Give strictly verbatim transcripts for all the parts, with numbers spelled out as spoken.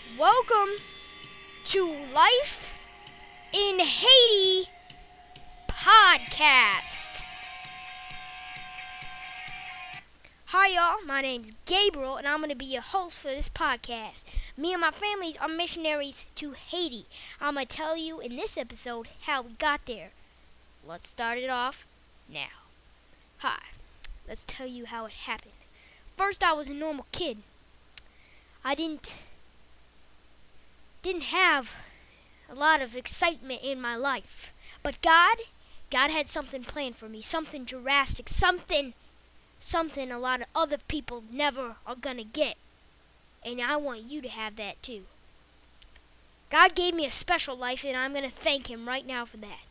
Welcome to Life in Haiti podcast. Hi y'all, my name's Gabriel and I'm going to be your host for this podcast. Me and my families are missionaries to Haiti. I'm going to tell you in this episode how we got there. Let's start it off now. Hi, let's tell you how it happened. First, I was a normal kid. I didn't didn't have a lot of excitement in my life. But God, God had something planned for me, something drastic, something, something a lot of other people never are gonna get. And I want you to have that too. God gave me a special life and I'm gonna thank Him right now for that.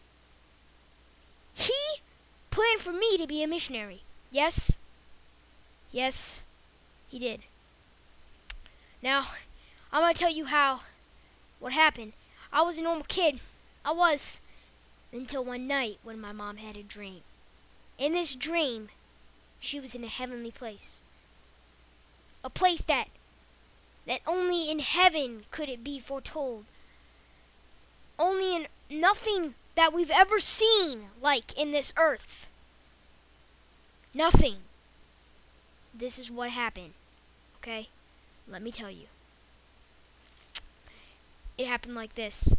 He planned for me to be a missionary. Yes, yes, He did. Now, I'm going to tell you how, what happened. I was a normal kid. I was, until one night when my mom had a dream. In this dream, she was in a heavenly place. A place that, that only in heaven could it be foretold. Only in nothing that we've ever seen like in this earth. Nothing. This is what happened. Okay? Let me tell you. It happened like this.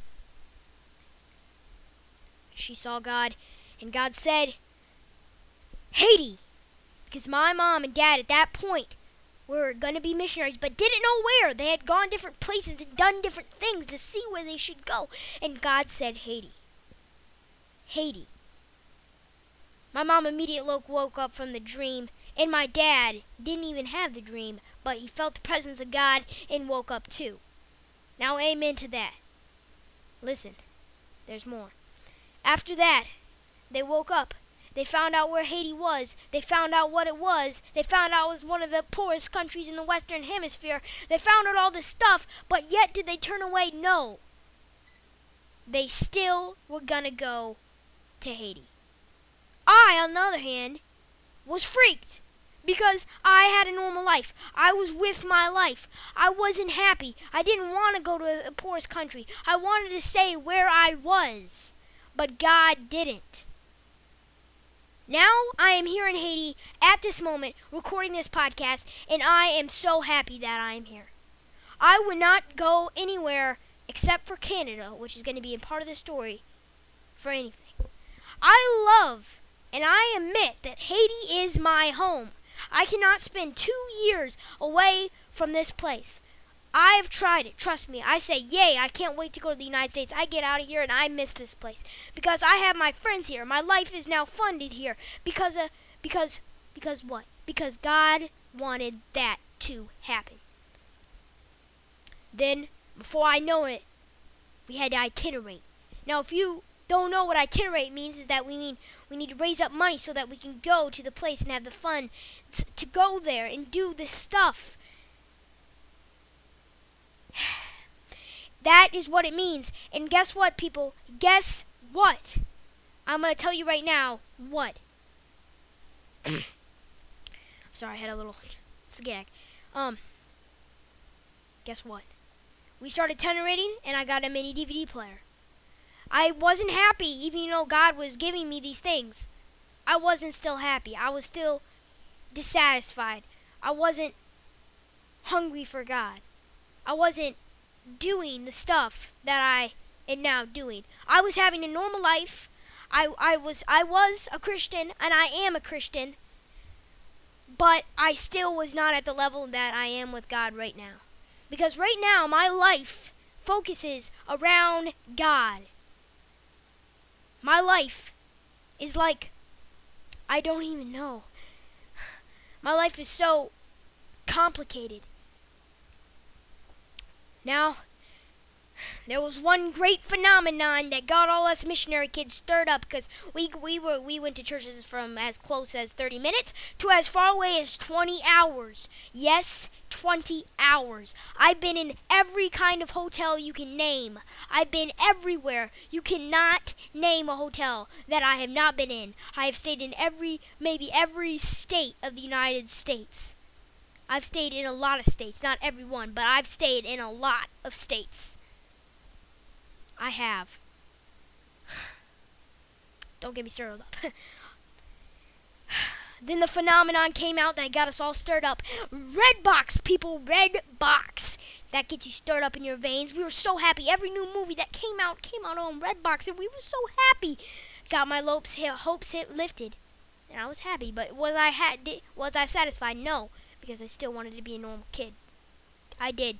She saw God, and God said, Haiti, because my mom and dad at that point were going to be missionaries, but didn't know where. They had gone different places and done different things to see where they should go. And God said, Haiti. Haiti. My mom immediately woke up from the dream, and my dad didn't even have the dream, but he felt the presence of God and woke up too. Now amen to that. Listen, there's more. After that, they woke up. They found out where Haiti was. They found out what it was. They found out it was one of the poorest countries in the Western Hemisphere. They found out all this stuff, but yet did they turn away? No. They still were gonna go to Haiti. I, on the other hand, was freaked. Because I had a normal life. I was with my life. I wasn't happy. I didn't want to go to the poorest country. I wanted to stay where I was. But God didn't. Now I am here in Haiti at this moment recording this podcast, and I am so happy that I am here. I would not go anywhere except for Canada, which is going to be a part of the story, for anything. I love and I admit that Haiti is my home. I cannot spend two years away from this place. I've tried it. Trust me. I say, yay, I can't wait to go to the United States. I get out of here and I miss this place. Because I have my friends here. My life is now funded here. Because, uh, because, because what? Because God wanted that to happen. Then, before I know it, we had to itinerate. Now, if you don't know what itinerate means, is that we mean we need to raise up money so that we can go to the place and have the fun to go there and do this stuff. That is what it means. And guess what, people? Guess what? I'm going to tell you right now what. I'm sorry, I had a little gag. Um, guess what? We started itinerating and I got a mini D V D player. I wasn't happy, even though God was giving me these things. I wasn't still happy. I was still dissatisfied. I wasn't hungry for God. I wasn't doing the stuff that I am now doing. I was having a normal life. I, I was I was a Christian, and I am a Christian, but I still was not at the level that I am with God right now. Because right now, my life focuses around God. My life is like, I don't even know. My life is so complicated. Now, there was one great phenomenon that got all us missionary kids stirred up, because we we were we went to churches from as close as thirty minutes to as far away as twenty hours. Yes, twenty hours. I've been in every kind of hotel you can name. I've been everywhere. You cannot name a hotel that I have not been in. I have stayed in every, maybe every state of the United States. I've stayed in a lot of states, not every one, but I've stayed in a lot of states. I have. Don't get me stirred up. Then the phenomenon came out that got us all stirred up. Redbox, people, Redbox. That gets you stirred up in your veins. We were so happy. Every new movie that came out came out on Redbox, and we were so happy. Got my hopes hopes hit lifted, and I was happy. But was I had did, was I satisfied? No, because I still wanted to be a normal kid. I did.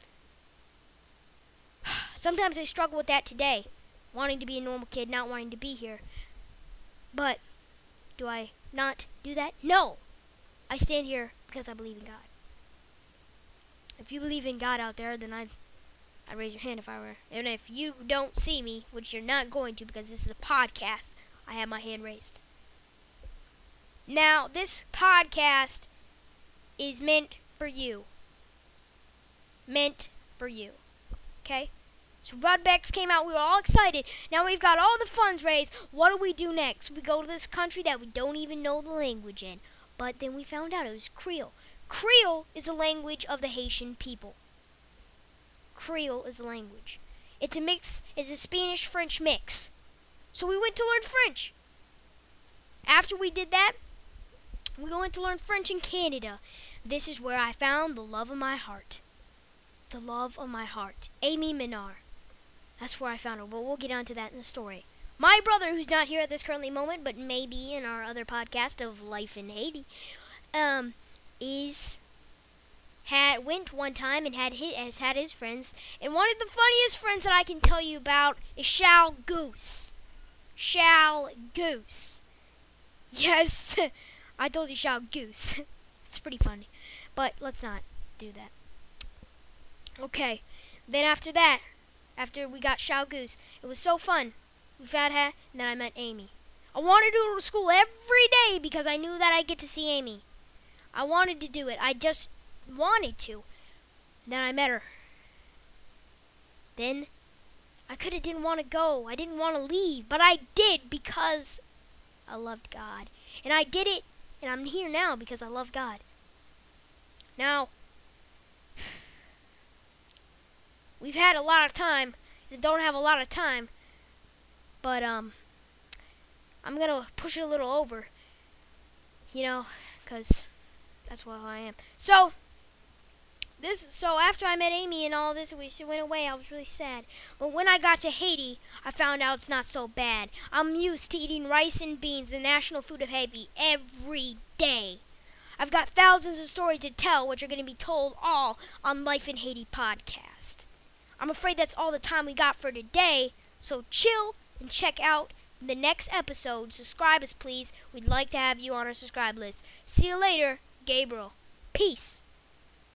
Sometimes I struggle with that today, wanting to be a normal kid, not wanting to be here. But do I not do that? No. I stand here because I believe in God. If you believe in God out there, then I'd, I'd raise your hand if I were. And if you don't see me, which you're not going to because this is a podcast, I have my hand raised. Now, this podcast is meant for you. Meant for you. Okay? So Redbox came out. We were all excited. Now we've got all the funds raised. What do we do next? We go to this country that we don't even know the language in. But then we found out it was Creole. Creole is the language of the Haitian people. Creole is the language. It's a mix. It's a Spanish-French mix. So we went to learn French. After we did that, we went to learn French in Canada. This is where I found the love of my heart. The love of my heart. Amy Menard. That's where I found her. But we'll get on to that in the story. My brother, who's not here at this currently moment, but may be in our other podcast of Life in Haiti, um, is had went one time and had his, has had his friends. And one of the funniest friends that I can tell you about is Shal Goose. Shal Goose. Yes, I told you Shal Goose. It's pretty funny. But let's not do that. Okay, then after that, after we got Shal Goose, it was so fun. We found her, and then I met Amy. I wanted to go to school every day because I knew that I'd get to see Amy. I wanted to do it. I just wanted to. Then I met her. Then I could have didn't want to go. I didn't want to leave, but I did because I loved God. And I did it, and I'm here now because I love God. Now, we've had a lot of time, and don't have a lot of time, but um, I'm gonna push it a little over, you know, cause that's what I am. So this, so after I met Amy and all this, we went away. I was really sad. But when I got to Haiti, I found out it's not so bad. I'm used to eating rice and beans, the national food of Haiti, every day. I've got thousands of stories to tell, which are going to be told all on Life in Haiti podcast. I'm afraid that's all the time we got for today, so chill and check out the next episode. Subscribe us, please. We'd like to have you on our subscribe list. See you later, Gabriel. Peace.